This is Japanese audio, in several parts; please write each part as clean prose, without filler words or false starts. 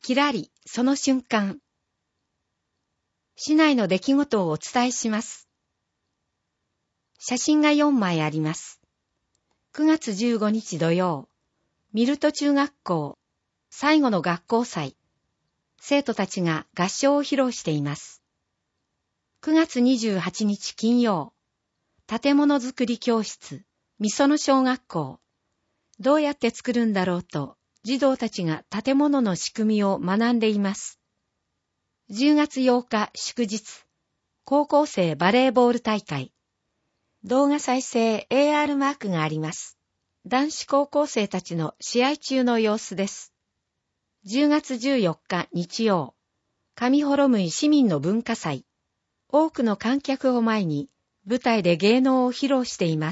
きらり、その瞬間。市内の出来事をお伝えします。写真が4枚あります。9月15日土曜、ミルト中学校、最後の学校祭。生徒たちが合唱を披露しています。9月28日金曜、建物づくり教室、みその小学校。どうやって作るんだろうと、児童たちが建物の仕組みを学んでいます。10月8日祝日、高校生バレーボール大会。動画再生 AR マークがあります。男子高校生たちの試合中の様子です。10月14日日曜、上幌向市民の文化祭。多くの観客を前に舞台で芸能を披露しています。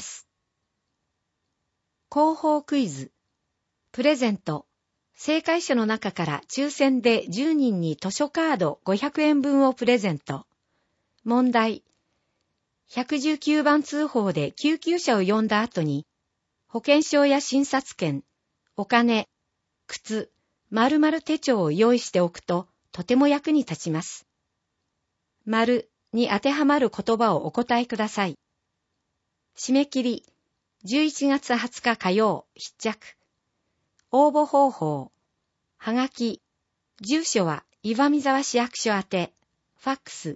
広報クイズ。プレゼント。正解者の中から抽選で10人に図書カード500円分をプレゼント。問題。119番通報で救急車を呼んだ後に、保険証や診察券、お金、靴、〇〇手帳を用意しておくととても役に立ちます。〇に当てはまる言葉をお答えください。締め切り、11月20日火曜、必着。応募方法、はがき、住所は岩見沢市役所宛て、ファックス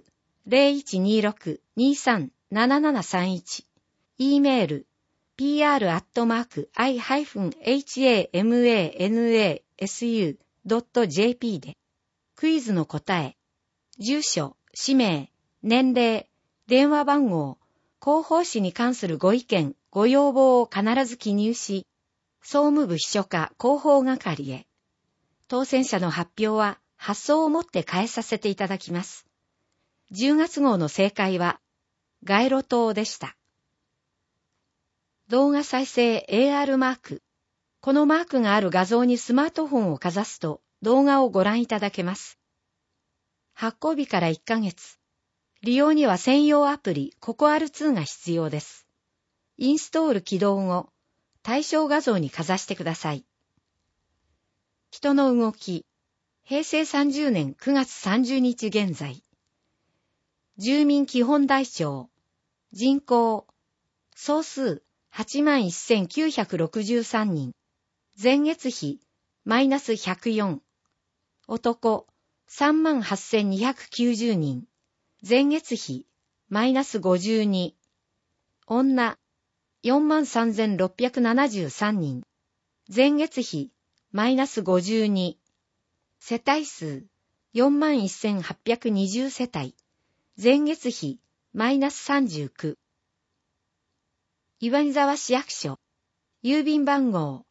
0126-237731、E メール、pr-i-hamanasu.jp で、クイズの答え、住所、氏名、年齢、電話番号、広報誌に関するご意見、ご要望を必ず記入し、総務部秘書課広報係へ。当選者の発表は発送をもって返させていただきます。10月号の正解は、街路灯でした。動画再生 AR マーク。このマークがある画像にスマートフォンをかざすと動画をご覧いただけます。発行日から1ヶ月。利用には専用アプリココアル2が必要です。インストール起動後、対象画像にかざしてください。人の動き。平成30年9月30日現在。住民基本台帳。人口。総数。81,963 人。前月比、マイナス104。男、38,290 人。前月比、マイナス52。女、43,673 人。前月比、マイナス52。世帯数、41,820 世帯。前月比、マイナス39。岩見沢市役所、郵便番号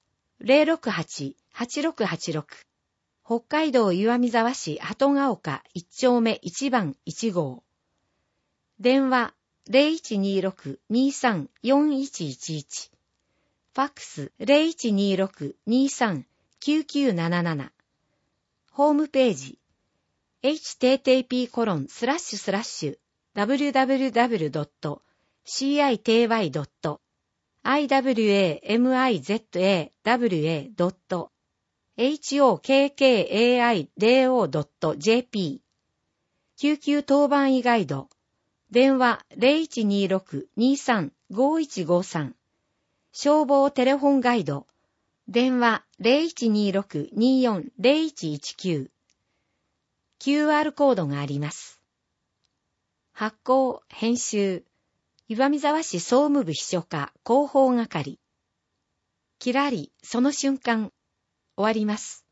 068-8686 北海道岩見沢市鳩ヶ丘1丁目1番1号電話 0126-234111 ファックス 0126-239977 ホームページ http://www.citywa.hokkaido.jp 救急当番医ガイド電話 0126-235153 消防テレフォンガイド電話 0126-240119 QR コードがあります。発行、編集、岩見沢市総務部秘書課広報係。きらり、その瞬間、終わります。